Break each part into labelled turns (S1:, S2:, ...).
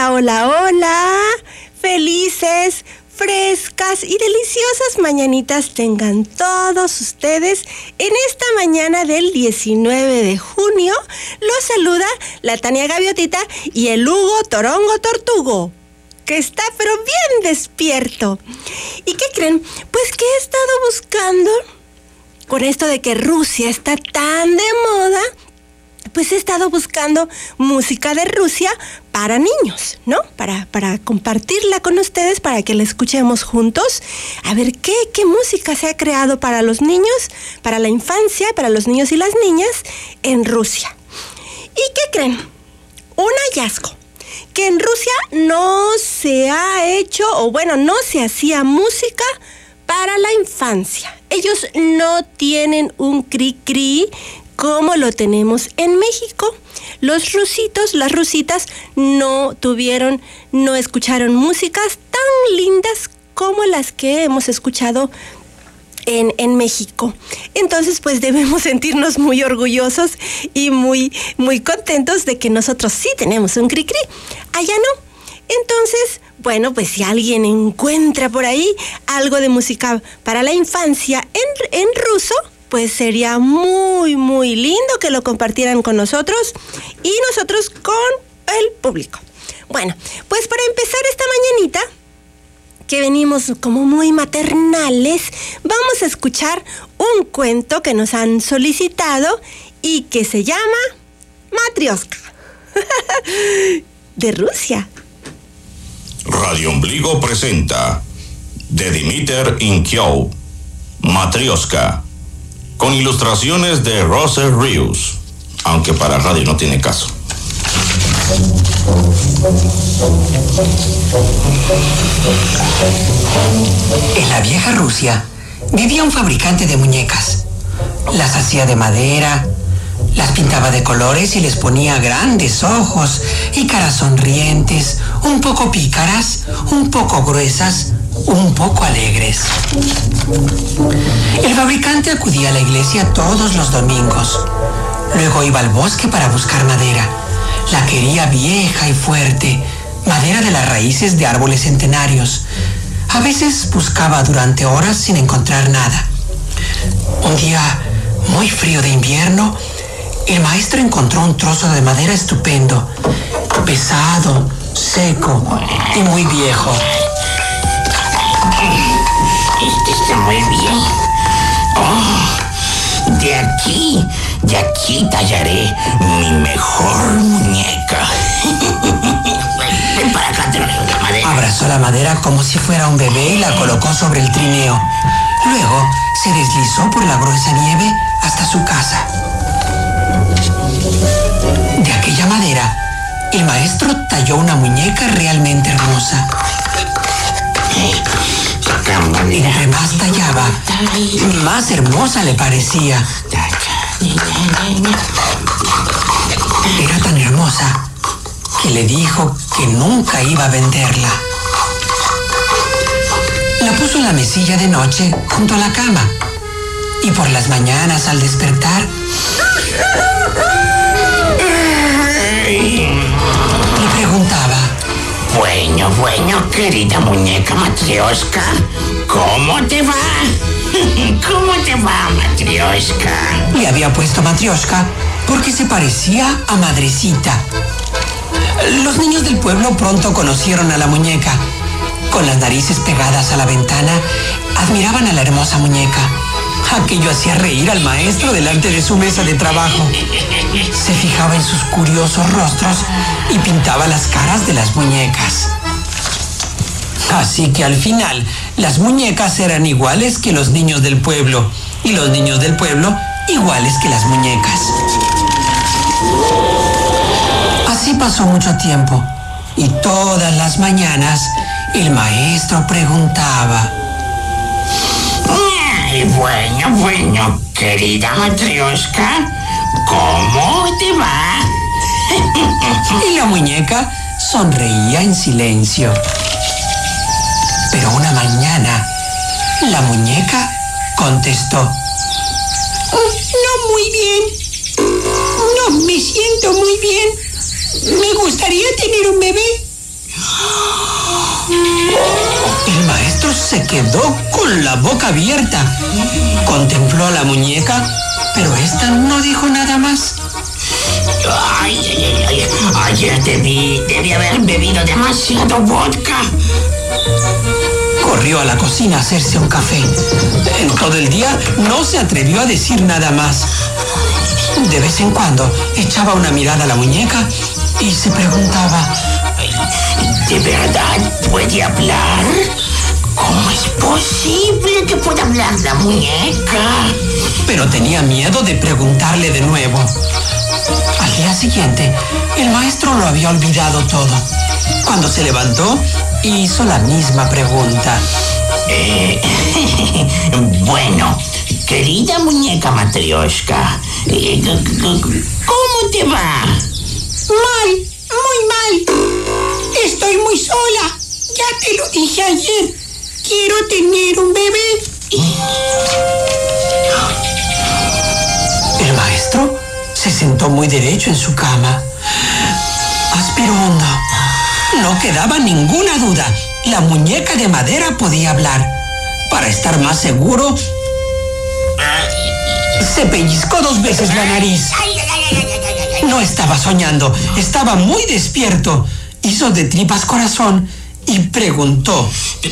S1: Hola, hola, hola. Felices, frescas y deliciosas mañanitas tengan todos ustedes. En esta mañana del 19 de junio los saluda la Tania Gaviotita y el Hugo Torongo Tortugo, que está pero bien despierto. ¿Y qué creen? Pues que he estado buscando, con esto de que Rusia está tan de moda, pues he estado buscando música de Rusia para niños, ¿no? Para compartirla con ustedes, para que la escuchemos juntos. A ver, ¿qué música se ha creado para los niños, para la infancia, para los niños y las niñas en Rusia? ¿Y qué creen? Un hallazgo, que en Rusia no se ha hecho, o bueno, no se hacía música para la infancia. Ellos no tienen un cri-cri como lo tenemos en México. Los rusitos, las rusitas no escucharon músicas tan lindas como las que hemos escuchado en México. Entonces, pues debemos sentirnos muy orgullosos y muy, muy contentos de que nosotros sí tenemos un cri-cri. Allá no. Entonces, bueno, pues si alguien encuentra por ahí algo de música para la infancia en ruso, pues sería muy, muy lindo que lo compartieran con nosotros y nosotros con el público. Bueno, pues para empezar esta mañanita, que venimos como muy maternales, vamos a escuchar un cuento que nos han solicitado y que se llama Matrioska, de Rusia.
S2: Radio Ombligo presenta de Dmitry Inkiov, Matrioska, con ilustraciones de Rose Rius, aunque para radio no tiene caso.
S3: En la vieja Rusia vivía un fabricante de muñecas. Las hacía de madera, las pintaba de colores y les ponía grandes ojos y caras sonrientes, un poco pícaras, un poco gruesas, un poco alegres. El fabricante acudía a la iglesia todos los domingos. Luego iba al bosque para buscar madera. La quería vieja y fuerte, madera de las raíces de árboles centenarios. A veces buscaba durante horas sin encontrar nada. Un día muy frío de invierno, el maestro encontró un trozo de madera estupendo, pesado, seco y muy viejo.
S4: Este está muy bien. De aquí tallaré mi mejor muñeca. Ven para acá, trozo de madera.
S3: Abrazó la madera como si fuera un bebé y la colocó sobre el trineo. Luego se deslizó por la gruesa nieve hasta su casa. De aquella madera, el maestro talló una muñeca realmente hermosa. Entre más tallaba, más hermosa le parecía. Era tan hermosa que le dijo que nunca iba a venderla. La puso en la mesilla de noche junto a la cama y por las mañanas al despertar le preguntaba:
S4: Bueno, querida muñeca Matrioska, ¿cómo te va? ¿Cómo te va, Matrioska?
S3: Le había puesto Matrioska porque se parecía a Madrecita. Los niños del pueblo pronto conocieron a la muñeca. Con las narices pegadas a la ventana, admiraban a la hermosa muñeca. Aquello hacía reír al maestro delante de su mesa de trabajo. Se fijaba en sus curiosos rostros y pintaba las caras de las muñecas. Así que al final, las muñecas eran iguales que los niños del pueblo y los niños del pueblo iguales que las muñecas. Así pasó mucho tiempo y todas las mañanas el maestro preguntaba:
S4: Ay, bueno, querida Matrioska, ¿cómo te va?
S3: Y la muñeca sonreía en silencio. Pero una mañana, la muñeca contestó: No muy bien. No me siento muy bien. Me gustaría tener un bebé. maestro se quedó con la boca abierta. Contempló a la muñeca, pero esta no dijo nada más.
S4: Ayer debí haber bebido demasiado vodka.
S3: Corrió a la cocina a hacerse un café. En todo el día no se atrevió a decir nada más. De vez en cuando echaba una mirada a la muñeca y se preguntaba:
S4: ¿de verdad puede hablar? ¿Cómo es posible que pueda hablar la muñeca?
S3: Pero tenía miedo de preguntarle de nuevo. Al día siguiente, el maestro lo había olvidado todo. Cuando se levantó, hizo la misma pregunta.
S4: Bueno, querida muñeca Matrioshka, ¿cómo te va?
S5: Mal, muy mal. Estoy muy sola. Ya te lo dije ayer. Quiero tener un bebé.
S3: El maestro se sentó muy derecho en su cama. Aspiró hondo. No quedaba ninguna duda. La muñeca de madera podía hablar. Para estar más seguro, se pellizcó 2 veces la nariz. No estaba soñando, estaba muy despierto. Hizo de tripas corazón y preguntó: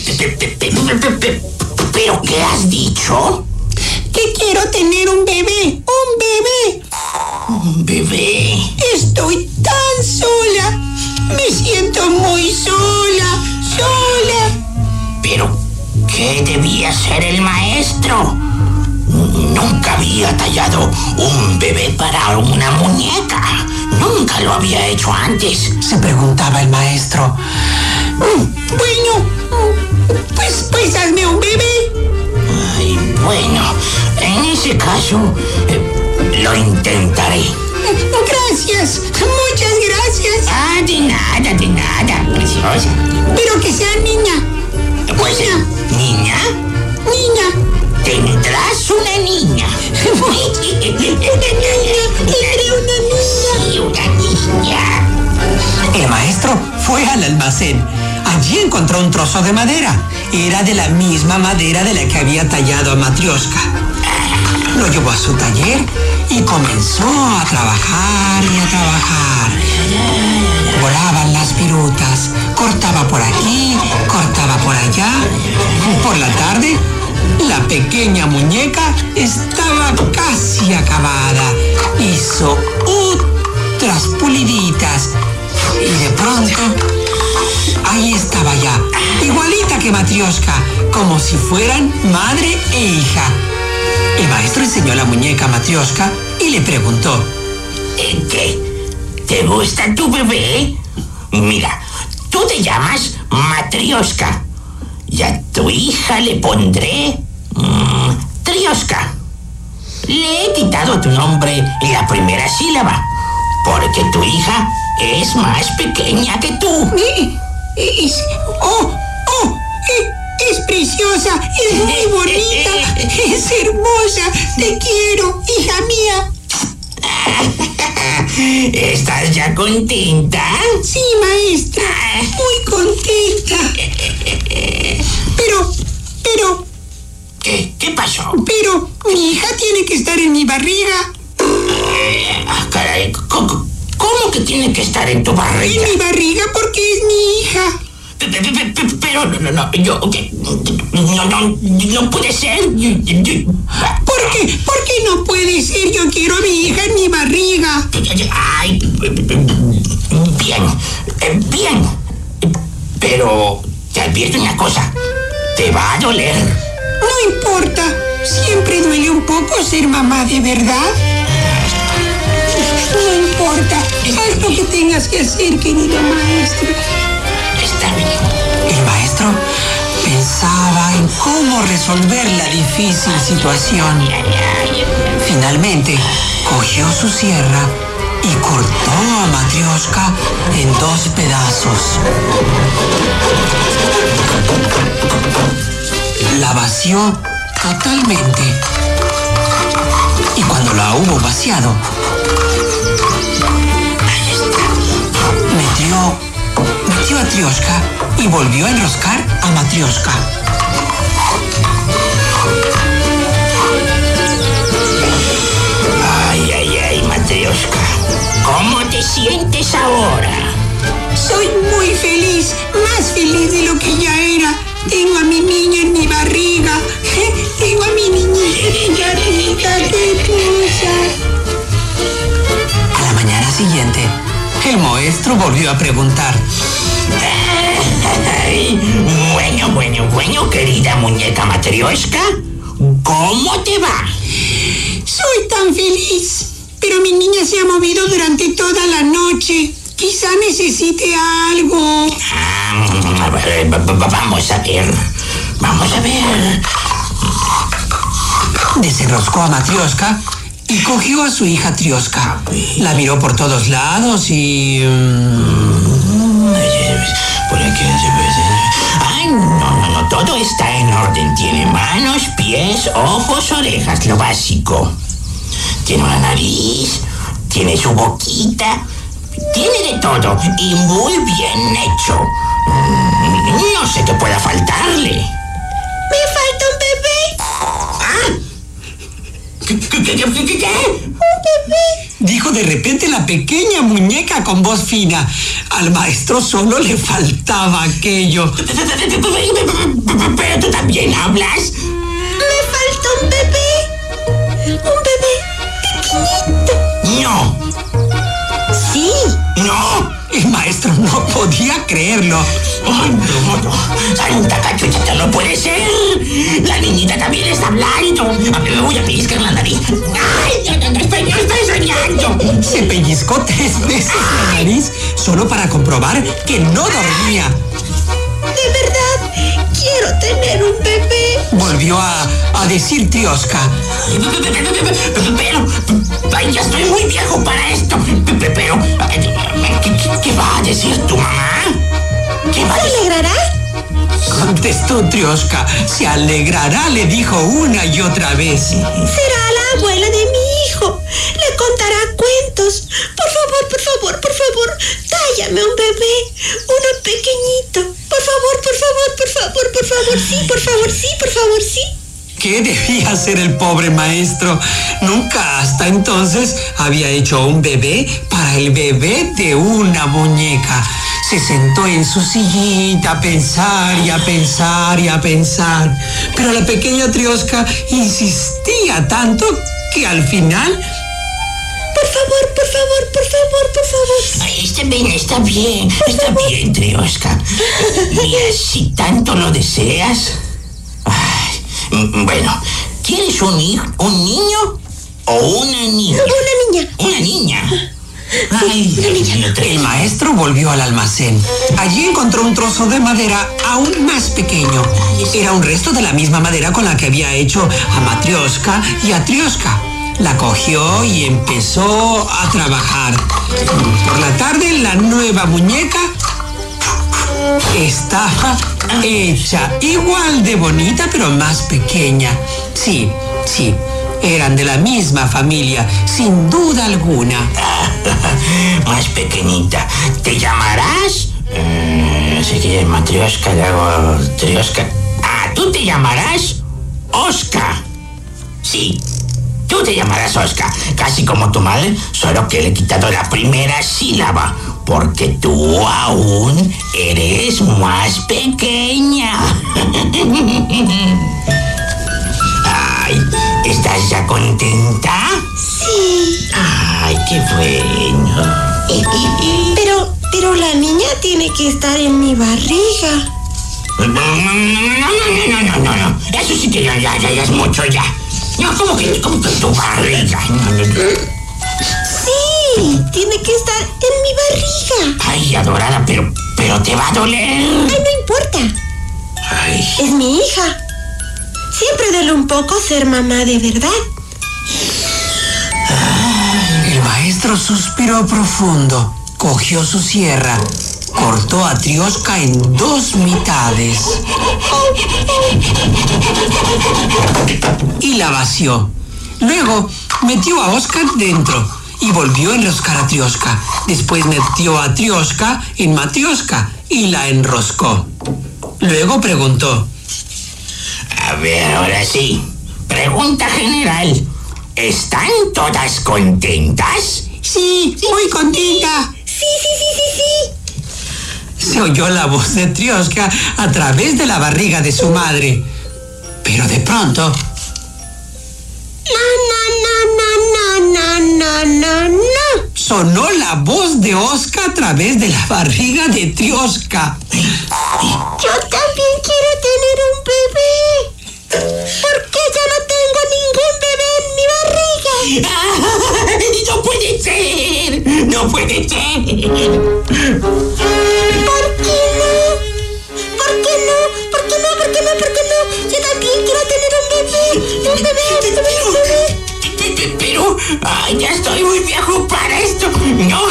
S4: ¿pero qué has dicho?
S5: Que quiero tener un bebé. ¡Un bebé!
S4: ¿Un bebé?
S5: Estoy tan sola. Me siento muy sola.
S4: ¿Pero qué debía hacer el maestro? Nunca había tallado un bebé para una muñeca. Nunca lo había hecho antes.
S3: Se preguntaba el maestro.
S5: Bueno, pues hazme un bebé.
S4: Ay, bueno, en ese caso, lo intentaré.
S5: Gracias, muchas gracias.
S4: Ah, de nada, preciosa.
S5: Pero que sea niña.
S4: Pues, ¿niña?
S5: Niña.
S4: Tendrás una niña. Sí, una niña.
S3: El maestro fue al almacén. Allí encontró un trozo de madera. Era de la misma madera de la que había tallado a Matrioshka. Lo llevó a su taller y comenzó a trabajar y a trabajar. Volaban las virutas, cortaba por aquí, cortaba por allá. Por la tarde, la pequeña muñeca estaba casi acabada. Hizo otras puliditas y de pronto, ahí estaba ya, igualita que Matrioshka, como si fueran madre e hija. El maestro enseñó la muñeca a Matrioshka y le preguntó:
S4: ¿Qué? ¿Te gusta tu bebé? Mira, tú te llamas Matrioshka y a tu hija le pondré Trioshka. Le he quitado tu nombre en la primera sílaba porque tu hija es más pequeña que tú.
S5: Es preciosa, es muy bonita, es hermosa. Te quiero, hija mía.
S4: ¿Estás ya contenta?
S5: Sí, maestra, muy contenta. Pero...
S4: ¿Qué pasó?
S5: Pero mi hija tiene que estar en mi barriga.
S4: Caray, ¿cómo que tiene que estar en tu barriga?
S5: En mi barriga porque es mi hija.
S4: Pero no puede ser.
S5: ¿Por qué no puede ser? Yo quiero a mi hija en mi barriga.
S4: Ay, bien. Pero te advierto una cosa, te va a doler.
S5: No importa, siempre duele un poco ser mamá de verdad. No importa, haz lo que tengas que hacer, querido maestro.
S4: Está bien.
S3: El maestro pensaba en cómo resolver la difícil situación. Finalmente, cogió su sierra y cortó a Matrioshka en 2 pedazos. La vació totalmente. Y cuando la hubo vaciado, metió a Trioshka y volvió a enroscar a Matrioshka.
S4: te sientes ahora?
S5: Soy muy feliz, más feliz de lo que ya era. Tengo a mi niña en mi barriga. Tengo a mi niñita en mi barriga, qué cosa.
S3: A la mañana siguiente, el maestro volvió a preguntar.
S4: Bueno, querida muñeca Matrioshka, ¿cómo te va?
S5: Soy tan feliz, pero mi niña se ha movido durante toda la noche. Quizá necesite algo.
S4: Vamos a ver.
S3: Desenroscó a Matrioshka y cogió a su hija Trioshka. La miró por todos lados y...
S4: Por aquí. Ay, no, todo está en orden. Tiene manos, pies, ojos, orejas, lo básico. Tiene una nariz, tiene su boquita, tiene de todo y muy bien hecho. No sé qué pueda faltarle.
S1: Me falta un bebé.
S4: ¿Ah? ¿Qué?
S1: Un bebé.
S3: Dijo de repente la pequeña muñeca con voz fina. Al maestro solo le faltaba aquello.
S4: Pero tú también hablas.
S1: Me falta un bebé. Un bebé pequeñito.
S4: No.
S1: Sí.
S4: No.
S3: El maestro no podía creerlo.
S4: Ay, no. Santa cachuchita, no puede ser. La niñita también está hablando. A mí me voy a pellizcar la nariz. Ay, no, estoy soñando.
S3: Se pellizcó 3 veces la nariz solo para comprobar que no dormía.
S1: De verdad, quiero tener un bebé.
S3: Volvió a decir Trioshka.
S4: Pero, ay, ya estoy muy viejo para esto. Pero, ¿qué va a decir tu mamá? ¿Qué va a
S1: ¿Se
S4: decir?
S1: alegrará?
S3: Contestó Trioshka. Se alegrará, le dijo una y otra vez.
S1: Será la abuela de mi hijo. Le contará cuentos. Por favor, tállame un bebé. Uno pequeñito. Por favor, sí.
S3: ¿Qué debía hacer el pobre maestro? Nunca hasta entonces había hecho un bebé para el bebé de una muñeca. Se sentó en su sillita a pensar y a pensar. Pero la pequeña Trioshka insistía tanto que al final...
S1: Por favor.
S4: Ay, está bien, Trioshka. Mira, si tanto lo deseas... Ay, bueno, ¿quieres un niño o una niña?
S1: Una niña.
S4: Una niña. Ay,
S3: El maestro volvió al almacén. Allí encontró un trozo de madera aún más pequeño. Era un resto de la misma madera con la que había hecho a Matrioshka y a Trioshka. La cogió y empezó a trabajar. Por la tarde, la nueva muñeca estaba hecha igual de bonita, pero más pequeña. Sí, eran de la misma familia, sin duda alguna.
S4: Más pequeñita. ¿Te llamarás? Sé que es Matrioshka, luego Trioshka. Tú te llamarás Oska. Sí, tú te llamarás Oska. Casi como tu madre, solo que le he quitado la primera sílaba. Porque tú aún eres más pequeña. Ay, ¿estás ya contenta?
S1: Sí.
S4: Ay, qué bueno.
S1: Pero la niña tiene que estar en mi barriga.
S4: No. Eso sí que ya es mucho ya. No, ¿cómo que tu barriga?
S1: Sí, tiene que estar en mi barriga.
S4: Ay, adorada, pero te va a doler.
S1: Ay, no importa.
S4: Ay.
S1: Es mi hija. Siempre duele un poco ser mamá de verdad.
S3: El maestro suspiró profundo, cogió su sierra, cortó a Trioshka en 2 mitades y la vació. Luego metió a Oskar dentro y volvió a enroscar a Trioshka. Después metió a Trioshka en Matrioshka y la enroscó. Luego preguntó:
S4: A ver, ahora sí. Pregunta general. ¿Están todas contentas?
S5: Sí, muy contenta.
S1: Sí.
S3: Se oyó la voz de Trioska a través de la barriga de su madre. Pero de pronto...
S1: No.
S3: sonó la voz de Oska a través de la barriga de Trioska.
S1: Yo también quiero tener un bebé. ¿Por qué yo no tengo ningún bebé en mi barriga?
S4: ¡No puede ser! ¡No puede ser!
S1: ¿Por qué no? Yo también quiero tener un bebé.
S4: Pero, ya estoy muy viejo para esto. No.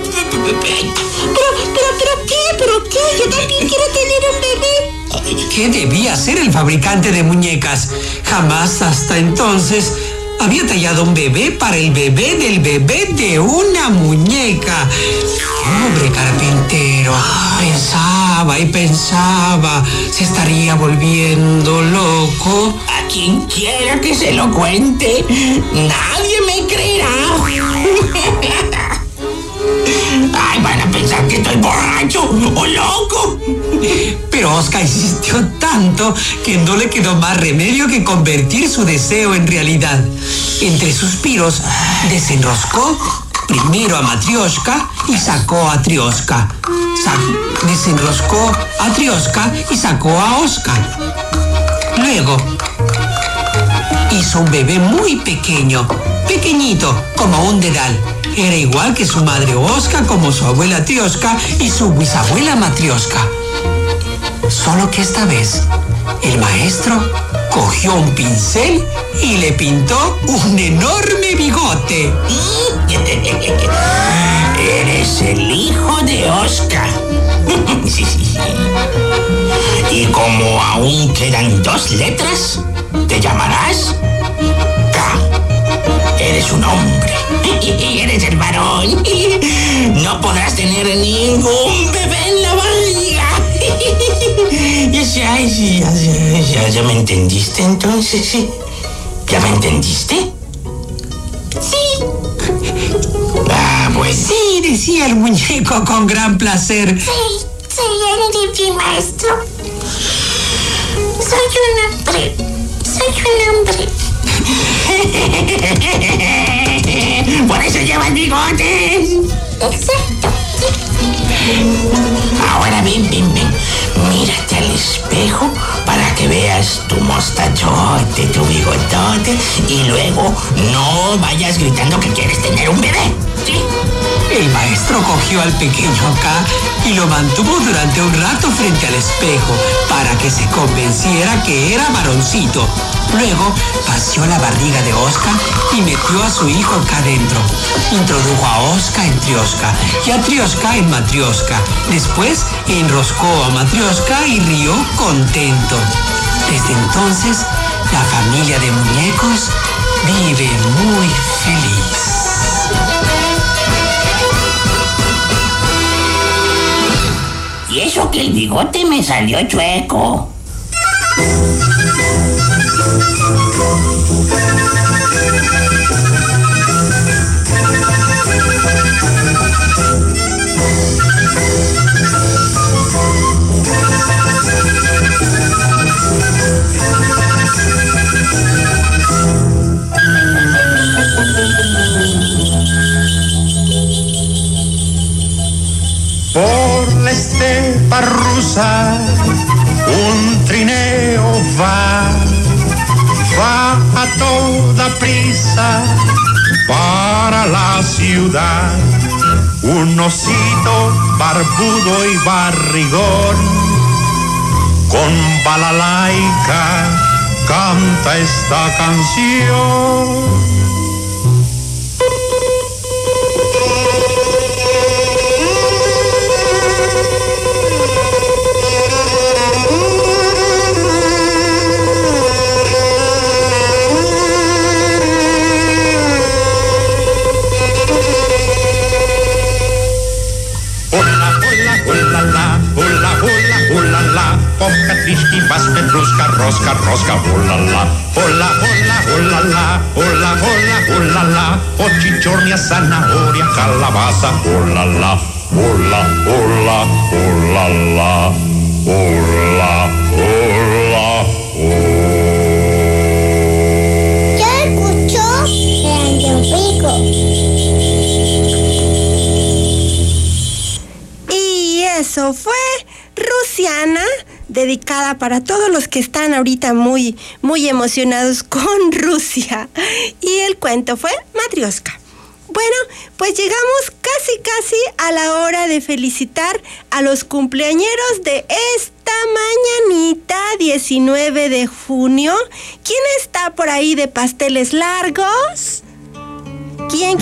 S1: ¿Pero qué? Yo también quiero tener un bebé.
S3: ¿Qué debía hacer el fabricante de muñecas? Jamás hasta entonces había tallado un bebé para el bebé del bebé de una muñeca. Pobre carpintero. Pensaba y pensaba. ¿Se estaría volviendo loco?
S4: A quien quiera que se lo cuente, nadie me creerá. Ay, van a pensar que estoy borracho o loco.
S3: Pero Oska insistió tanto que no le quedó más remedio que convertir su deseo en realidad. Entre suspiros, desenroscó primero a Matrioska y sacó a Trioska. Desenroscó a Trioska y sacó a Oska. Luego, hizo un bebé muy pequeño, pequeñito, como un dedal. Era igual que su madre Oska, como su abuela Trioska y su bisabuela Matrioska. Solo que esta vez, el maestro cogió un pincel y le pintó un enorme bigote.
S4: Eres el hijo de Oska. Sí. Y como aún quedan 2 letras, te llamarás K. Eres un hombre. Eres el varón. No podrás tener ningún bebé en la barriga. ¿Ya me entendiste entonces? ¿Ya me entendiste?
S1: Sí.
S4: Bueno.
S3: Sí, decía el muñeco con gran placer.
S1: Sí, entendí, maestro. Soy un hombre.
S4: Por eso llevas bigotes.
S1: Exacto.
S4: Ahora ven. Mírate al espejo para que veas tu mostachote, tu bigotote y luego no vayas gritando que quieres tener un bebé. ¿Sí?
S3: El maestro cogió al pequeño K y lo mantuvo durante un rato frente al espejo para que se convenciera que era varoncito. Luego paseó la barriga de Oska y metió a su hijo K dentro. Introdujo a Oska en Trioska y a Trioska en Matrioska. Después enroscó a Matrioska y rió contento. Desde entonces, la familia de muñecos vive muy feliz.
S4: Y eso que el bigote me salió chueco.
S6: Por la estepa rusa un trineo va a toda prisa para la ciudad. Un osito barbudo y barrigón con balalaika canta esta canción. popka, triški, vas, petruška, roska, roska, ulala, hola, hola, ulala, hola, hola, ulala, oči čornja, zanahoria, calabaza, ulala, hola, hola, ulala, hola, hola,
S7: Yo escucho Radio Rico.
S1: Y eso fue Rusiana, dedicada para todos los que están ahorita muy, muy emocionados con Rusia. Y el cuento fue Matrioska. Bueno, pues llegamos casi a la hora de felicitar a los cumpleañeros de esta mañanita, 19 de junio. ¿Quién está por ahí de pasteles largos? ¿Quién?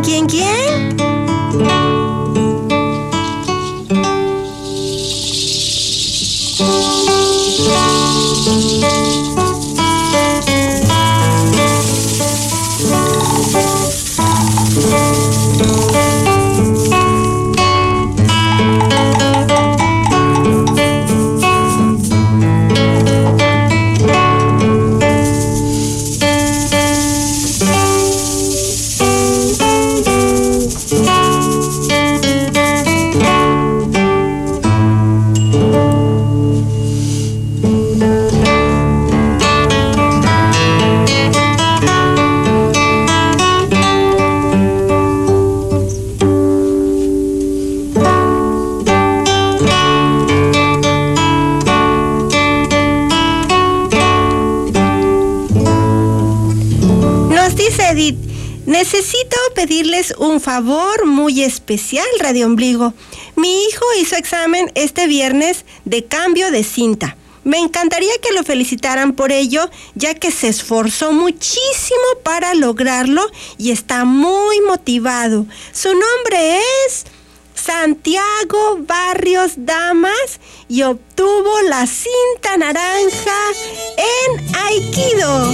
S1: Necesito pedirles un favor muy especial, Radio Ombligo. Mi hijo hizo examen este viernes de cambio de cinta. Me encantaría que lo felicitaran por ello, ya que se esforzó muchísimo para lograrlo y está muy motivado. Su nombre es Santiago Barrios Damas y obtuvo la cinta naranja en Aikido.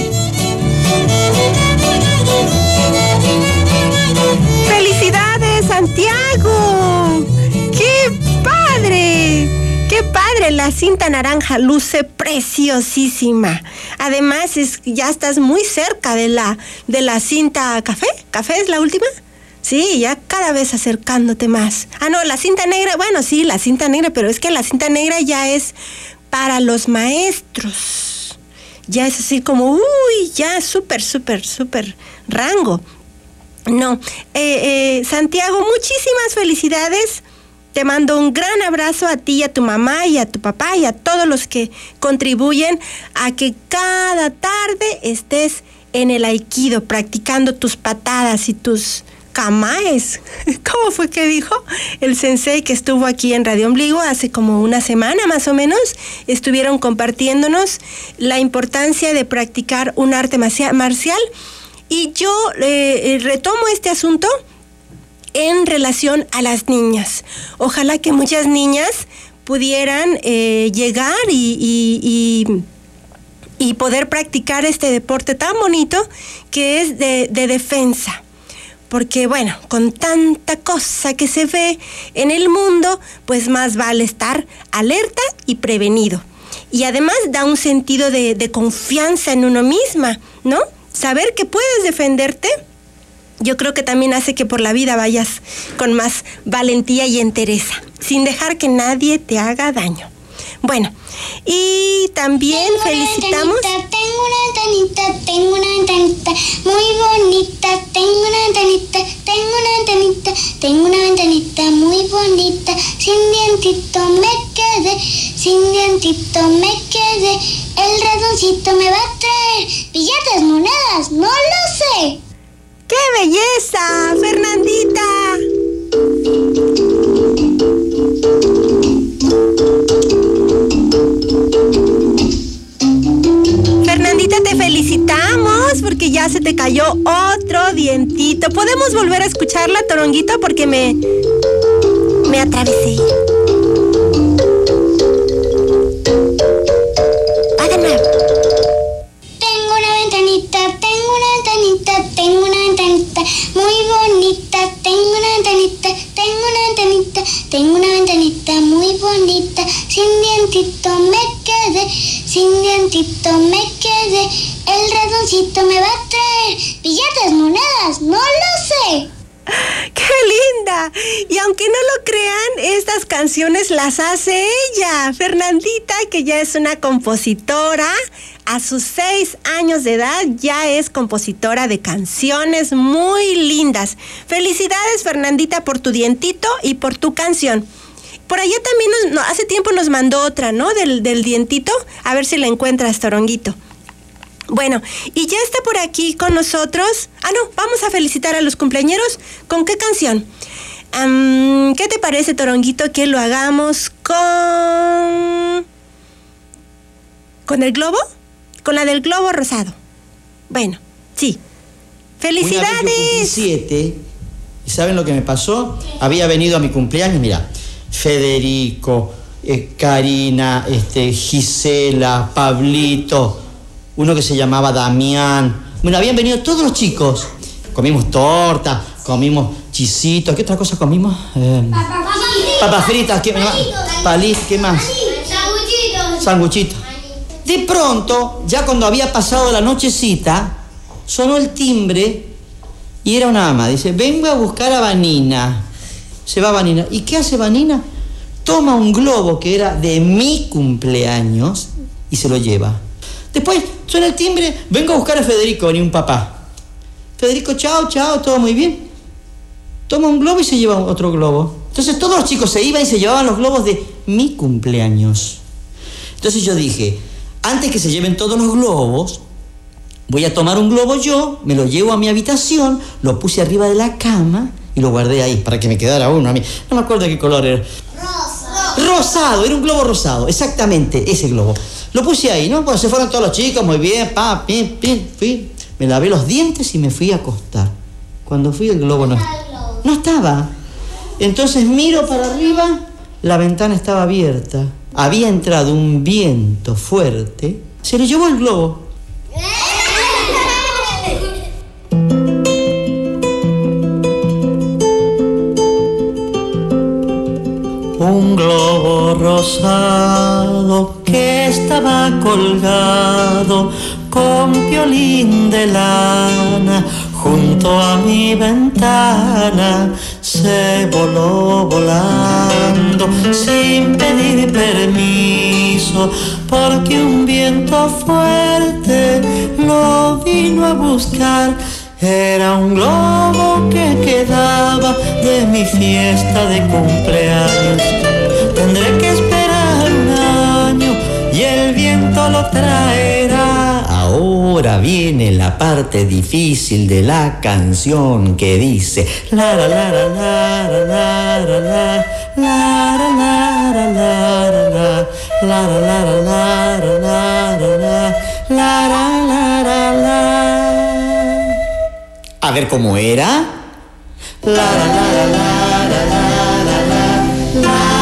S1: ¡Felicidades, Santiago! ¡Qué padre! ¡Qué padre! La cinta naranja luce preciosísima. Además, ya estás muy cerca de la cinta café. ¿Café es la última? Sí, ya cada vez acercándote más. Ah, no, la cinta negra. Bueno, sí, la cinta negra, pero es que la cinta negra ya es para los maestros. Ya es así como, ya súper rango. No, Santiago, muchísimas felicidades. Te mando un gran abrazo a ti, a tu mamá y a tu papá y a todos los que contribuyen a que cada tarde estés en el Aikido practicando tus patadas y tus kamaes. ¿Cómo fue que dijo el sensei que estuvo aquí en Radio Ombligo hace como una semana más o menos? Estuvieron compartiéndonos la importancia de practicar un arte marcial. Y yo retomo este asunto en relación a las niñas. Ojalá que muchas niñas pudieran llegar y poder practicar este deporte tan bonito que es de defensa. Porque bueno, con tanta cosa que se ve en el mundo, pues más vale estar alerta y prevenido. Y además da un sentido de confianza en uno misma, ¿no? Saber que puedes defenderte, yo creo que también hace que por la vida vayas con más valentía y entereza, sin dejar que nadie te haga daño. Bueno, y también felicitamos...
S7: Tengo una ventanita muy bonita. Tengo una ventanita muy bonita. Sin dientito me quedé. El ratoncito me va a traer billetes, monedas, no lo sé.
S1: ¡Qué belleza, Fernandita! Fernandita, te felicitamos porque ya se te cayó otro dientito. ¿Podemos volver a escucharla, Toronguito? Porque me atravesé.
S7: Tengo una ventanita muy bonita. Tengo una ventanita muy bonita. Sin dientito me quedé, sin dientito me quedé. El ratoncito me va a traer billetes, monedas, no lo sé.
S1: ¡Qué linda! Y aunque no lo crean, estas canciones las hace ella, Fernandita, que ya es una compositora. A sus 6 años de edad ya es compositora de canciones muy lindas. Felicidades, Fernandita, por tu dientito y por tu canción. Por allá también hace tiempo nos mandó otra, ¿no? Del dientito. A ver si la encuentras, Toronguito. Bueno, y ya está por aquí con nosotros. Vamos a felicitar a los cumpleañeros. ¿Con qué canción? ¿Qué te parece, Toronguito, que lo hagamos con el globo? Con la del globo rosado. Bueno, sí. ¡Felicidades!
S8: Una vez yo cumplí 7, ¿y saben lo que me pasó? Había venido a mi cumpleaños, mira, Federico, Karina, Gisela, Pablito, uno que se llamaba Damián. Bueno, habían venido todos los chicos. Comimos torta, comimos chisitos. ¿Qué otra cosa comimos? Papas fritas. ¿Qué más? Sanguchitos. De pronto, ya cuando había pasado la nochecita, sonó el timbre y era una ama. Dice, vengo a buscar a Vanina. Se va Vanina. ¿Y qué hace Vanina? Toma un globo que era de mi cumpleaños y se lo lleva. Después suena el timbre, vengo a buscar a Federico, venía un papá. Federico, chao, todo muy bien. Toma un globo y se lleva otro globo. Entonces todos los chicos se iban y se llevaban los globos de mi cumpleaños. Entonces yo dije, antes que se lleven todos los globos, voy a tomar un globo yo, me lo llevo a mi habitación, lo puse arriba de la cama y lo guardé ahí para que me quedara uno a mí. No me acuerdo de qué color era. Rosado, era un globo rosado, exactamente, ese globo. Lo puse ahí, ¿no? Cuando se fueron todos los chicos, muy bien, fui, me lavé los dientes y me fui a acostar. Cuando fui, el globo no estaba. Entonces miro para arriba, la ventana estaba abierta. Había entrado un viento fuerte, se lo llevó el globo. Un globo rosado que estaba colgado con piolín de lana junto a mi ventana, se voló volando sin pedir permiso, porque un viento fuerte lo vino a buscar. Era un globo que quedaba de mi fiesta de cumpleaños. Tendré que esperar un año y el viento lo traerá. Ahora viene la parte difícil de la canción que dice la la la la la la la la la la la la la. A ver cómo era. La la la la la la la la la.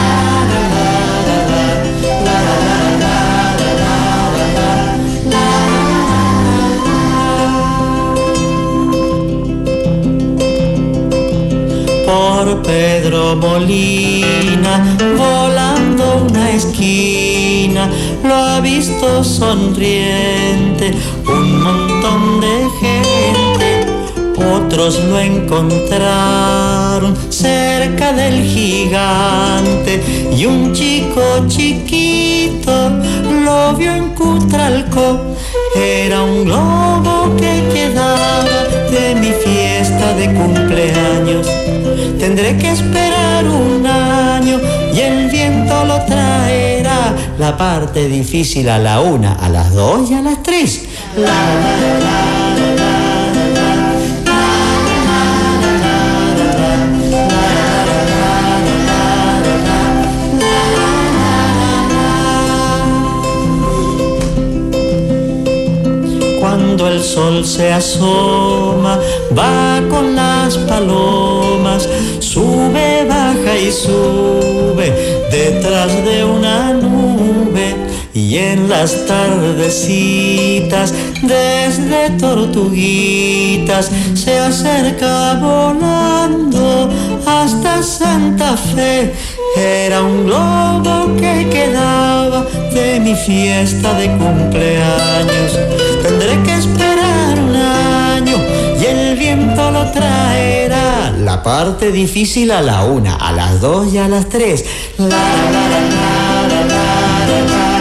S8: Por Pedro Molina, volando una esquina, lo ha visto sonriente un montón de gente. Otros lo encontraron cerca del gigante y un chico chiquito lo vio en Cutralcó. Era un globo que quedaba de mi fiesta de cumpleaños. Tendré que esperar un año y el viento lo traerá. La parte difícil a la 1, a las 2 y a las 3. La, la, la, la, la. Cuando el sol se asoma, va con las palomas, sube, baja y sube detrás de una nube. Y en las tardecitas, desde Tortuguitas, se acerca volando hasta Santa Fe. Era un globo que quedaba mi fiesta de cumpleaños. Tendré que esperar un año y el viento lo traerá. La parte difícil a la 1, a las 2 y a las 3. La, la, la, la, la, la, la.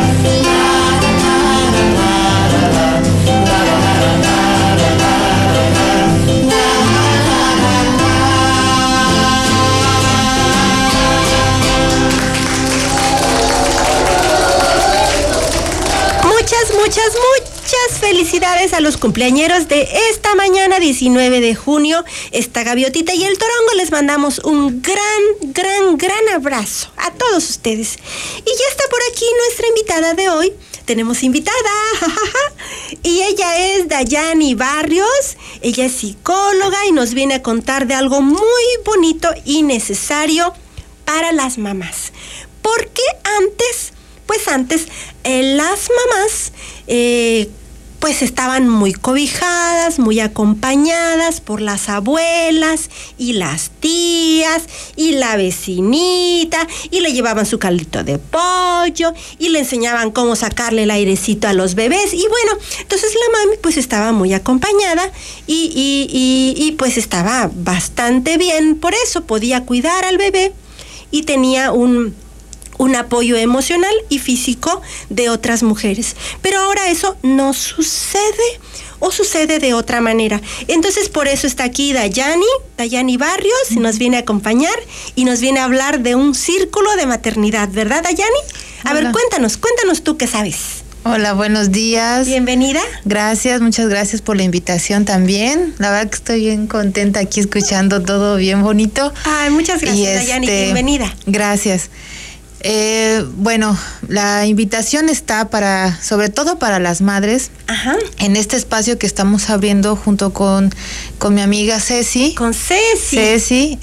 S1: Muchas felicidades a los cumpleañeros de esta mañana 19 de junio. Esta gaviotita y el torongo les mandamos un gran abrazo a todos ustedes. Y ya está por aquí nuestra invitada de hoy. Tenemos invitada, y ella es Dayani Barrios. Ella es psicóloga y nos viene a contar de algo muy bonito y necesario para las mamás. Porque antes las mamás pues estaban muy cobijadas, muy acompañadas por las abuelas y las tías y la vecinita, y le llevaban su caldito de pollo y le enseñaban cómo sacarle el airecito a los bebés. Y bueno, entonces la mami pues estaba muy acompañada y pues estaba bastante bien. Por eso podía cuidar al bebé y tenía un apoyo emocional y físico de otras mujeres. Pero ahora eso no sucede, o sucede de otra manera. Entonces por eso está aquí Dayani Barrios, y nos viene a acompañar y nos viene a hablar de un círculo de maternidad, ¿verdad, Dayani? A ver, cuéntanos tú qué sabes.
S9: Hola, buenos días.
S1: Bienvenida.
S9: Gracias, muchas gracias por la invitación también. La verdad que estoy bien contenta aquí escuchando todo bien bonito.
S1: Ay, muchas gracias, Dayani, bienvenida.
S9: Gracias. Bueno, la invitación está sobre todo para las madres.
S1: Ajá.
S9: En este espacio que estamos abriendo junto con mi amiga Ceci.
S1: Con Ceci.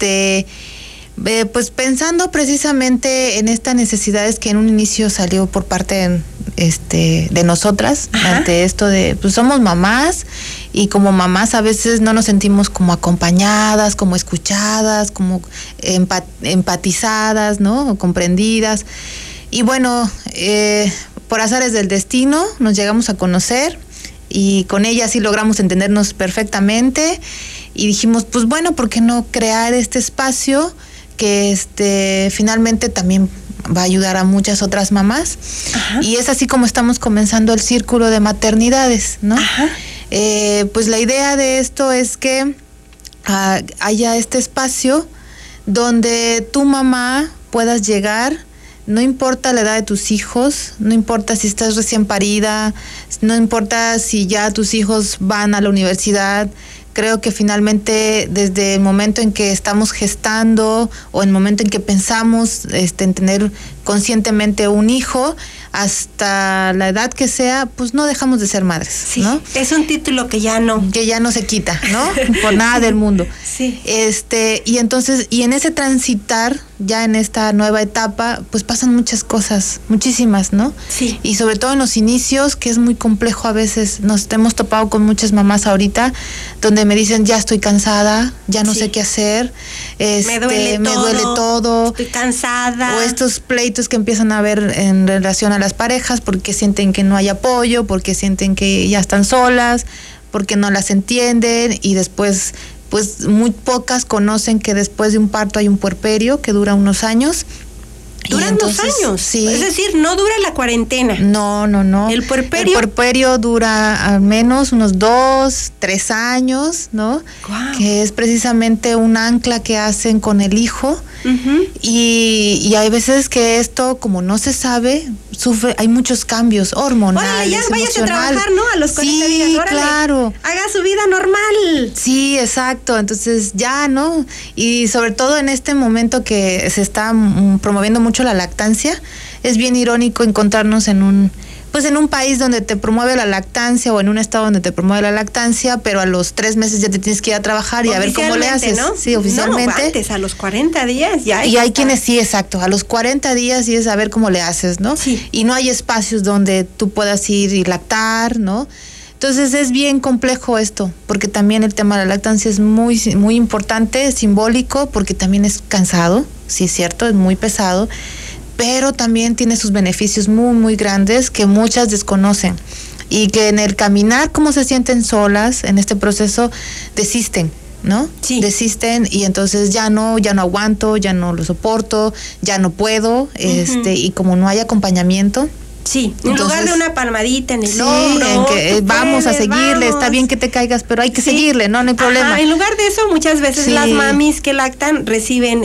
S9: Pues pensando precisamente en estas necesidades que en un inicio salió por parte de nosotras. Ajá. Ante esto de, pues somos mamás, y como mamás a veces no nos sentimos como acompañadas, como escuchadas, como empatizadas, ¿no? O comprendidas. Y bueno, por azares del destino nos llegamos a conocer, y con ella sí logramos entendernos perfectamente, y dijimos, pues bueno, ¿por qué no crear este espacio que finalmente también va a ayudar a muchas otras mamás? Ajá. Y es así como estamos comenzando el círculo de maternidades, ¿no?
S1: Ajá.
S9: Pues la idea de esto es que haya este espacio donde tu mamá puedas llegar, no importa la edad de tus hijos, no importa si estás recién parida, no importa si ya tus hijos van a la universidad. Creo que finalmente desde el momento en que estamos gestando o en el momento en que pensamos en tener conscientemente un hijo, hasta la edad que sea, pues no dejamos de ser madres,
S1: sí, ¿no? Es un título que ya no
S9: se quita, ¿no? Por nada del mundo.
S1: Sí.
S9: Y entonces, y en ese transitar, ya en esta nueva etapa, pues pasan muchas cosas, muchísimas, ¿no?
S1: Sí.
S9: Y sobre todo en los inicios, que es muy complejo a veces. Nos hemos topado con muchas mamás ahorita, donde me dicen, ya estoy cansada, ya no sé qué hacer,
S1: me duele
S9: todo,
S1: estoy cansada.
S9: O estos pleitos que empiezan a haber en relación a las parejas, porque sienten que no hay apoyo, porque sienten que ya están solas, porque no las entienden, y después pues muy pocas conocen que después de un parto hay un puerperio que dura unos años.
S1: ¿Duran entonces, 2 años?
S9: Sí.
S1: Es decir, no dura la cuarentena.
S9: No.
S1: ¿El puerperio?
S9: El puerperio dura al menos unos 2, 3 años, ¿no?
S1: Wow.
S9: Que es precisamente un ancla que hacen con el hijo.
S1: Uh-huh.
S9: Y hay veces que esto, como no se sabe, hay muchos cambios hormonales,
S1: órale, ya váyase a trabajar, ¿no? A los 40 días, órale.
S9: Claro.
S1: Haga su vida normal.
S9: Sí, exacto. Entonces ya, ¿no? Y sobre todo en este momento que se está promoviendo mucho la lactancia, es bien irónico encontrarnos en un país donde te promueve la lactancia, o en un estado donde te promueve la lactancia, pero a los 3 meses ya te tienes que ir a trabajar y a ver cómo le haces,
S1: ¿no?
S9: Sí, oficialmente.
S1: No, antes, a los 40 días ya.
S9: Y hay quienes sí, exacto, a los 40 días y es a ver cómo le haces, ¿no?
S1: Sí.
S9: Y no hay espacios donde tú puedas ir y lactar, ¿no? Entonces es bien complejo esto, porque también el tema de la lactancia es muy, muy importante, simbólico, porque también es cansado, sí es cierto, es muy pesado, pero también tiene sus beneficios muy, muy grandes que muchas desconocen. Y que en el caminar, como se sienten solas en este proceso, desisten, ¿no?
S1: Sí.
S9: Desisten y entonces ya no aguanto, ya no lo soporto, ya no puedo, y como no hay acompañamiento.
S1: Sí, en lugar de una palmadita en el
S9: hombro, en que vamos a seguirle, vamos. Está bien que te caigas, pero hay que seguirle, no hay problema.
S1: Ajá, en lugar de eso, muchas veces las mamis que lactan reciben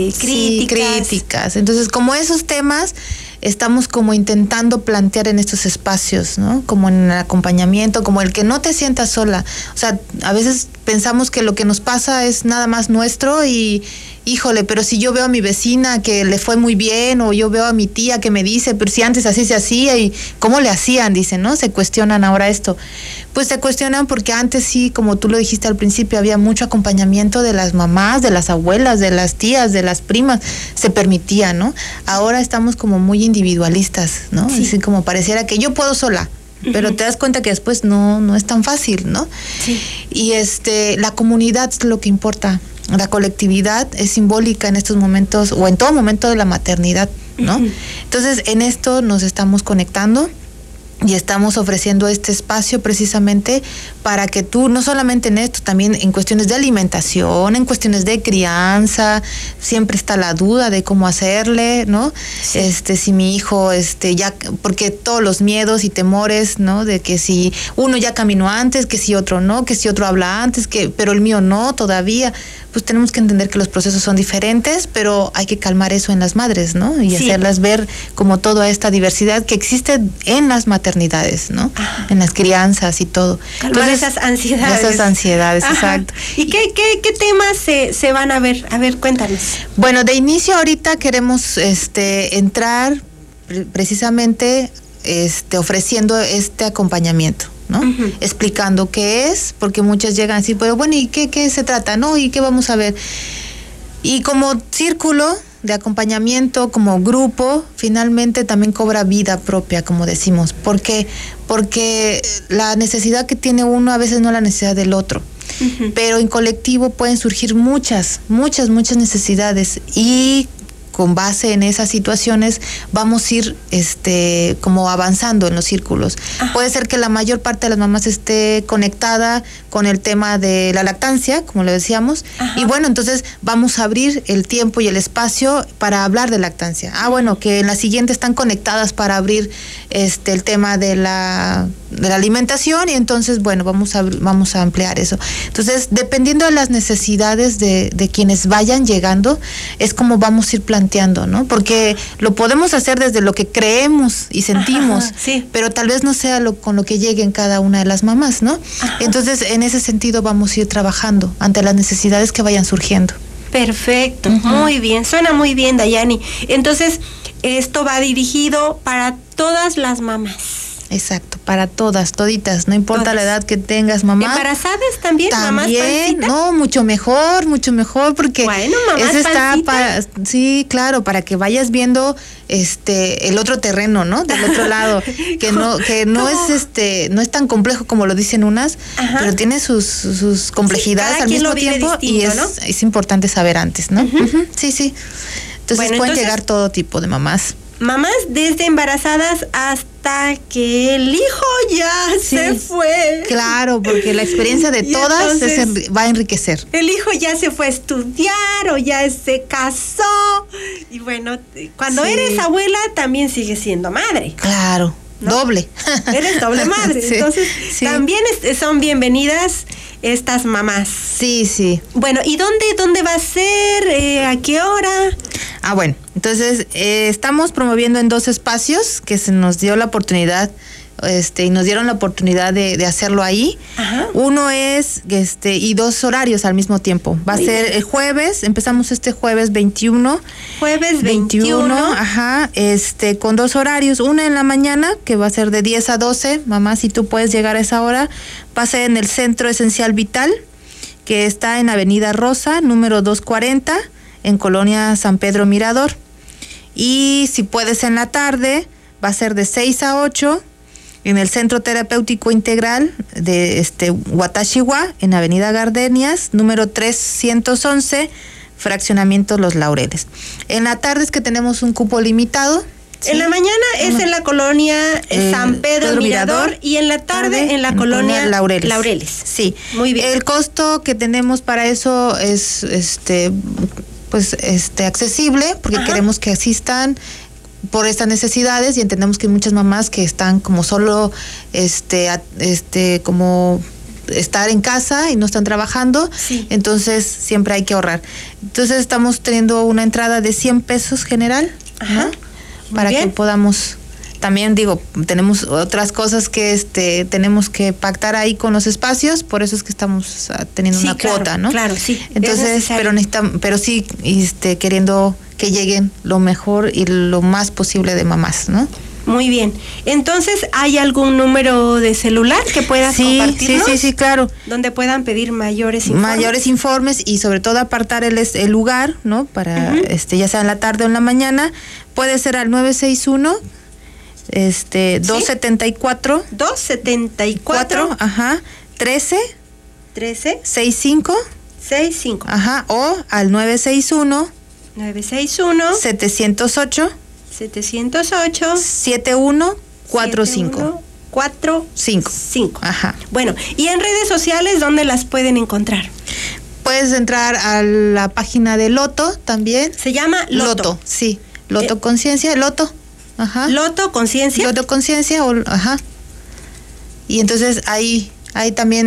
S1: críticas.
S9: Entonces, como esos temas estamos como intentando plantear en estos espacios, ¿no? Como en el acompañamiento, como el que no te sientas sola. O sea, a veces pensamos que lo que nos pasa es nada más nuestro y híjole, pero si yo veo a mi vecina que le fue muy bien, o yo veo a mi tía que me dice, pero si antes así se hacía, y ¿cómo le hacían? Dicen, ¿no? Se cuestionan ahora esto. Pues se cuestionan porque antes sí, como tú lo dijiste al principio, había mucho acompañamiento de las mamás, de las abuelas, de las tías, de las primas, se permitía, ¿no? Ahora estamos como muy individualistas, ¿no? Sí. Así como pareciera que yo puedo sola, pero te das cuenta que después no es tan fácil, ¿no?
S1: Sí.
S9: Y la comunidad es lo que importa. La colectividad es simbólica en estos momentos o en todo momento de la maternidad, ¿no? Entonces, en esto nos estamos conectando y estamos ofreciendo este espacio precisamente para que tú, no solamente en esto, también en cuestiones de alimentación, en cuestiones de crianza, siempre está la duda de cómo hacerle, ¿no? Sí. Si mi hijo, ya, porque todos los miedos y temores, ¿no? De que si uno ya caminó antes, que si otro no, que si otro habla antes, pero el mío no todavía. Pues tenemos que entender que los procesos son diferentes, pero hay que calmar eso en las madres, ¿no? Y hacerlas ver como toda esta diversidad que existe en las maternidades, ¿no? Ajá. En las crianzas y todo.
S1: Calmar esas ansiedades.
S9: Esas ansiedades, ajá. Exacto.
S1: ¿Y qué temas se van a ver? A ver, cuéntanos.
S9: Bueno, de inicio ahorita queremos entrar precisamente ofreciendo este acompañamiento, ¿no? Uh-huh. Explicando qué es, porque muchas llegan así, pero bueno, ¿y qué se trata? ¿No? ¿Y qué vamos a ver? Y como círculo de acompañamiento, como grupo, finalmente también cobra vida propia, como decimos. ¿Por qué? Porque la necesidad que tiene uno a veces no es la necesidad del otro. Uh-huh. Pero en colectivo pueden surgir muchas necesidades, y con base en esas situaciones vamos a ir como avanzando en los círculos. Ajá. Puede ser que la mayor parte de las mamás esté conectada con el tema de la lactancia, como lo decíamos. Ajá. Y bueno, entonces vamos a abrir el tiempo y el espacio para hablar de lactancia. Bueno, que en la siguiente están conectadas para abrir el tema de la alimentación, y entonces bueno, vamos a ampliar eso. Entonces, dependiendo de las necesidades de quienes vayan llegando, es como vamos a ir planteando, ¿no? Porque lo podemos hacer desde lo que creemos y sentimos.
S1: Ajá, sí.
S9: Pero tal vez no sea con lo que lleguen cada una de las mamás, ¿no? Ajá. Entonces, en ese sentido vamos a ir trabajando ante las necesidades que vayan surgiendo.
S1: Perfecto, uh-huh. Muy bien, suena muy bien, Dayani. Entonces, esto va dirigido para todas las mamás.
S9: Exacto, para toditas, no importa todas. La edad que tengas, mamá.
S1: ¿Embarazadas también?
S9: También, no, mucho mejor, porque
S1: bueno, mamás
S9: está sí, claro, para que vayas viendo el otro terreno, ¿no? Del otro lado, que no no es tan complejo como lo dicen unas, ajá. Pero tiene sus complejidades al mismo tiempo, y es importante saber antes, ¿no? Uh-huh. Uh-huh. Sí. Entonces pueden llegar todo tipo de mamás.
S1: Mamás desde embarazadas hasta que el hijo ya se fue.
S9: Claro, porque la experiencia de todas va a enriquecer.
S1: El hijo ya se fue a estudiar o ya se casó. Y bueno, cuando eres abuela también sigues siendo madre.
S9: Claro, ¿no? Doble.
S1: Eres doble madre. Sí, entonces también son bienvenidas estas mamás.
S9: Sí.
S1: Bueno, ¿y dónde va a ser? ¿A qué hora?
S9: Bueno, entonces estamos promoviendo en 2 espacios que se nos dio la oportunidad, y nos dieron la oportunidad de hacerlo ahí. Ajá. Uno es, y 2 horarios al mismo tiempo. Va a ser el jueves, empezamos jueves 21.
S1: Jueves 21.
S9: Ajá, con 2 horarios. Una en la mañana, que va a ser de 10 a 12. Mamá, si tú puedes llegar a esa hora, va a ser en el Centro Esencial Vital, que está en Avenida Rosa, número 240, en Colonia San Pedro Mirador. Y si puedes en la tarde, va a ser de 6 a 8 en el Centro Terapéutico Integral de Huatachihuá, en Avenida Gardenias, número 311, fraccionamiento Los Laureles. En la tarde es que tenemos un cupo limitado.
S1: ¿Sí? En la mañana es en la colonia San Pedro Mirador y en la tarde en la colonia Laureles.
S9: Sí.
S1: Muy bien.
S9: El costo que tenemos para eso es accesible, porque queremos que asistan por estas necesidades, y entendemos que hay muchas mamás que están como solo como estar en casa y no están trabajando.
S1: Sí.
S9: Entonces siempre hay que ahorrar. Entonces estamos teniendo una entrada de 100 pesos general, ¿no? Para que podamos, también digo, tenemos otras cosas que tenemos que pactar ahí con los espacios, por eso es que estamos teniendo una cuota, ¿no?
S1: Claro, sí.
S9: Entonces, pero sí queriendo que lleguen lo mejor y lo más posible de mamás, ¿no?
S1: Muy bien. Entonces, ¿hay algún número de celular que puedas compartirnos?
S9: Sí, claro.
S1: Donde puedan pedir mayores
S9: informes y sobre todo apartar el lugar, ¿no? Para ya sea en la tarde o en la mañana. Puede ser al 961 274 13 65 o al 961 708 7145. Ajá.
S1: Bueno, y en redes sociales, ¿dónde las pueden encontrar?
S9: Puedes entrar a la página de Loto también.
S1: Se llama Loto.
S9: Sí, Loto Conciencia, Loto. Ajá.
S1: Loto Conciencia.
S9: Loto Conciencia, ajá. Y entonces ahí también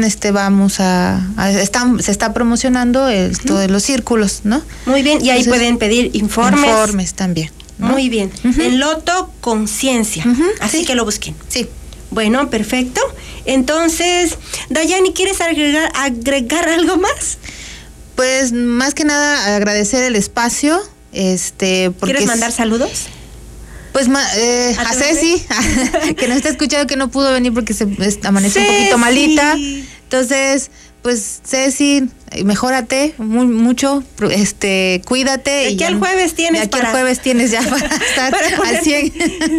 S9: se está promocionando todos los círculos, ¿no?
S1: Muy bien, y ahí pueden pedir informes.
S9: Informes también, ¿no?
S1: Muy bien. En Loto Conciencia. Así que lo busquen.
S9: Sí.
S1: Bueno, perfecto. Entonces, Dayani, ¿quieres agregar algo más?
S9: Pues más que nada agradecer el espacio. Porque
S1: ¿quieres mandar saludos?
S9: Pues a Ceci, que nos está escuchando, que no pudo venir porque se amaneció un poquito malita. Entonces, pues Ceci, mejórate mucho, cuídate.
S1: De aquí al jueves tienes
S9: al jueves tienes ya para estar al 100.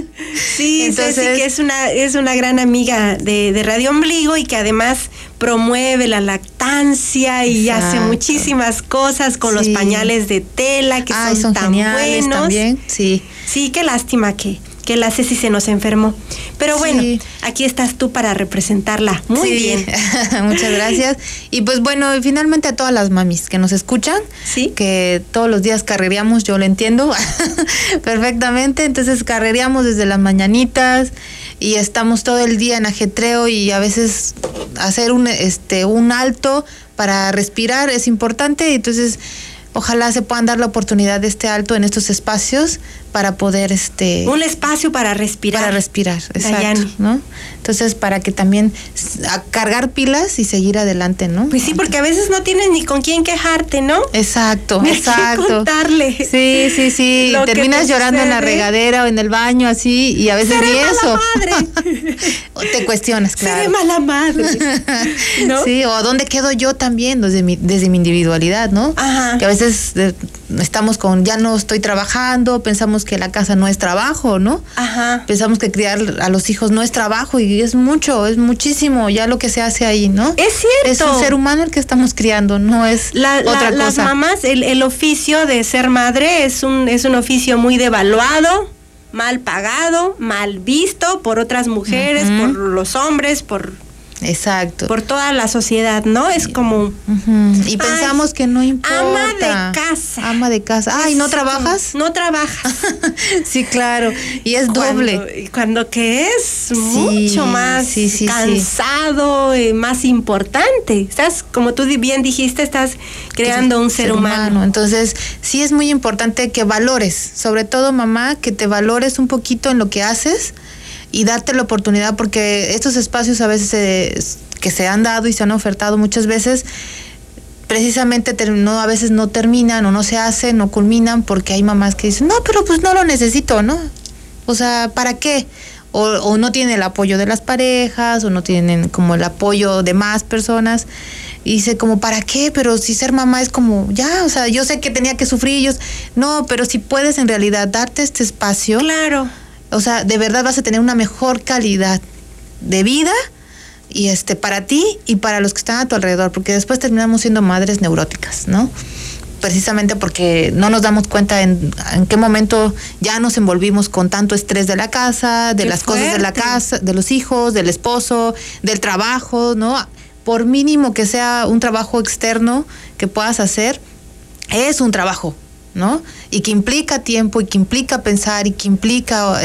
S1: Sí, entonces, Ceci, que es una gran amiga de Radio Ombligo y que además promueve la lactancia y hace muchísimas cosas con los pañales de tela que son tan buenos.
S9: También, sí.
S1: Sí, qué lástima que la Ceci se nos enfermó. Pero bueno, aquí estás tú para representarla. Muy bien.
S9: Muchas gracias. Y pues bueno, finalmente a todas las mamis que nos escuchan, que todos los días carrereamos, yo lo entiendo perfectamente. Entonces carrereamos desde las mañanitas y estamos todo el día en ajetreo, y a veces hacer un alto para respirar es importante. Entonces ojalá se puedan dar la oportunidad de este alto en estos espacios para poder
S1: un espacio para respirar.
S9: Para respirar, exacto, ¿no? Entonces, para que también cargar pilas y seguir adelante, ¿no?
S1: Pues sí, porque a veces no tienes ni con quién quejarte, ¿no?
S9: Exacto.
S1: Ni a quién contarle.
S9: Sí. Terminas llorando en la regadera o en el baño, así, y a veces ni eso.
S1: Mala madre.
S9: Te cuestionas, claro.
S1: Seré mala madre, ¿no?
S9: Sí, o dónde quedo yo también desde mi individualidad, ¿no?
S1: Ajá.
S9: Que a veces estamos ya no estoy trabajando, pensamos que la casa no es trabajo, ¿no?
S1: Ajá.
S9: Pensamos que criar a los hijos no es trabajo, y es muchísimo ya lo que se hace ahí, ¿no?
S1: Es cierto.
S9: Es un ser humano el que estamos criando, no es otra cosa.
S1: Las mamás, el oficio de ser madre es un oficio muy devaluado, mal pagado, mal visto por otras mujeres, por los hombres,
S9: Exacto.
S1: por toda la sociedad, ¿no? Es como...
S9: Y pensamos que no importa. Ama de casa. Ay, ¿no trabajas?
S1: No trabajas.
S9: Sí, claro. Y es doble.
S1: Cuando que es mucho más cansado, más importante. Estás, como tú bien dijiste, estás creando un ser humano.
S9: Entonces, sí es muy importante que valores, sobre todo mamá, que te valores un poquito en lo que haces, y darte la oportunidad, porque estos espacios a veces que se han dado y se han ofertado muchas veces, precisamente a veces no terminan o no se hacen, no culminan, porque hay mamás que dicen, no, pero pues no lo necesito, ¿no? O sea, ¿para qué? O no tienen el apoyo de las parejas, o no tienen como el apoyo de más personas, y dice como, ¿para qué? Pero si ser mamá es como, ya, o sea, yo sé que tenía que sufrir, no, pero si puedes en realidad darte este espacio.
S1: Claro.
S9: O sea, de verdad vas a tener una mejor calidad de vida, y para ti y para los que están a tu alrededor, porque después terminamos siendo madres neuróticas, ¿no? precisamente porque no nos damos cuenta en qué momento ya nos envolvimos con tanto estrés de la casa, de las cosas de la casa, de los hijos, del esposo, del trabajo, ¿no? Por mínimo que sea un trabajo externo que puedas hacer, es un trabajo, ¿no? Y que implica tiempo, y que implica pensar, y que implica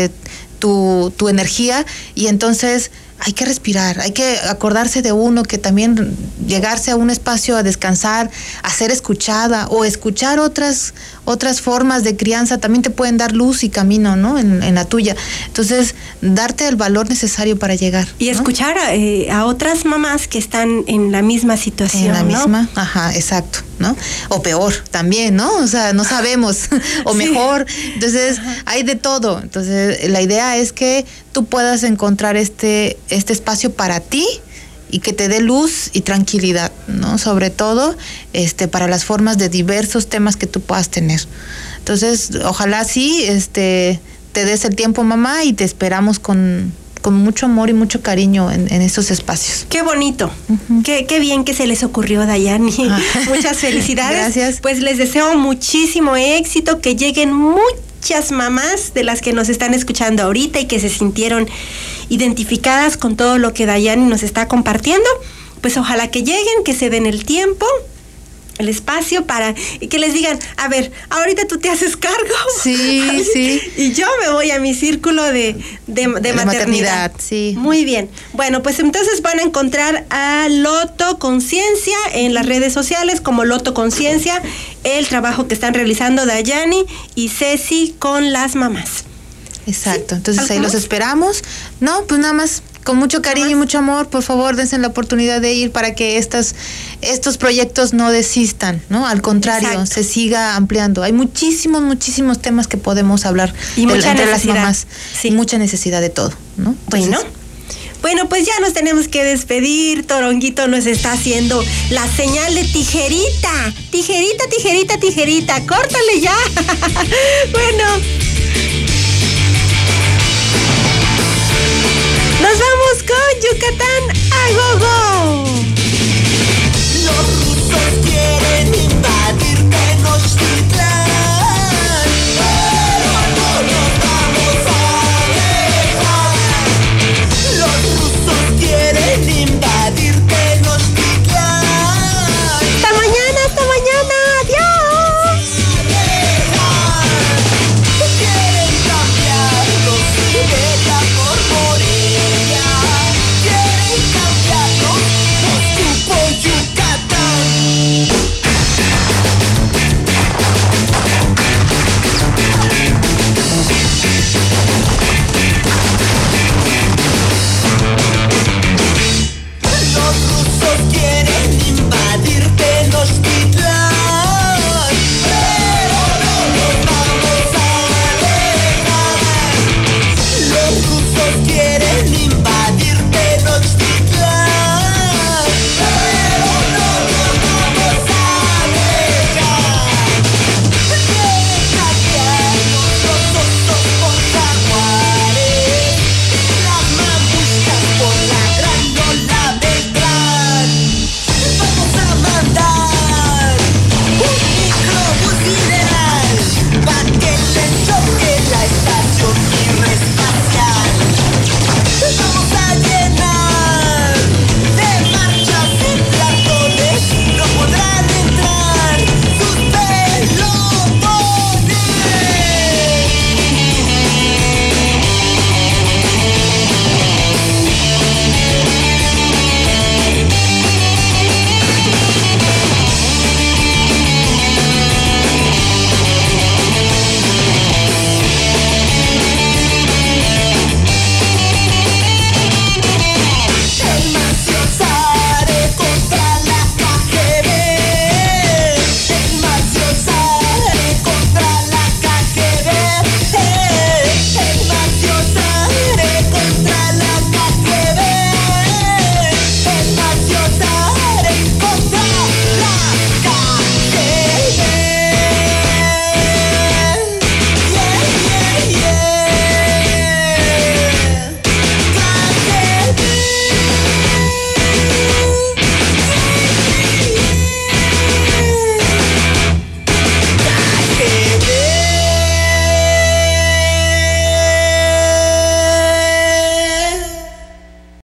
S9: tu energía, y entonces hay que respirar, hay que acordarse de uno, que también llegarse a un espacio a descansar, a ser escuchada o escuchar otras formas de crianza también te pueden dar luz y camino, ¿no? En la tuya. Entonces, darte el valor necesario para llegar.
S1: Y escuchar a otras mamás que están en la misma situación,
S9: en la
S1: ¿no?
S9: misma, ajá, exacto, ¿no? O peor también, ¿no? O sea, no sabemos, o sí. Mejor. Entonces, hay de todo. Entonces, la idea es que tú puedas encontrar este espacio para ti y que te dé luz y tranquilidad, ¿no? Sobre todo para las formas de diversos temas que tú puedas tener. Entonces, ojalá sí te des el tiempo, mamá, y te esperamos con mucho amor y mucho cariño en estos espacios.
S1: Qué bonito. Uh-huh. Qué bien que se les ocurrió, Dayani. Muchas felicidades.
S9: Gracias.
S1: Pues les deseo muchísimo éxito, que lleguen muchas mamás de las que nos están escuchando ahorita y que se sintieron identificadas con todo lo que Dayani nos está compartiendo. Pues ojalá que lleguen, que se den el tiempo, el espacio para que les digan, a ver, ahorita tú te haces cargo.
S9: Sí, sí.
S1: Y yo me voy a mi círculo de maternidad.
S9: Sí.
S1: Muy bien. Bueno, pues entonces van a encontrar a Loto Conciencia en las redes sociales como Loto Conciencia, el trabajo que están realizando Dayani y Ceci con las mamás.
S9: Exacto. ¿Sí? Entonces ahí los esperamos. No, pues nada más. Con mucho cariño y mucho amor, por favor, dense la oportunidad de ir para que estos proyectos no desistan, ¿no? Al contrario, exacto, se siga ampliando. Hay muchísimos temas que podemos hablar
S1: y entre las mamás.
S9: Sí. Y mucha necesidad de todo, ¿no? Entonces,
S1: Bueno, pues ya nos tenemos que despedir. Toronguito nos está haciendo la señal de tijerita. Tijerita. Córtale ya. Bueno.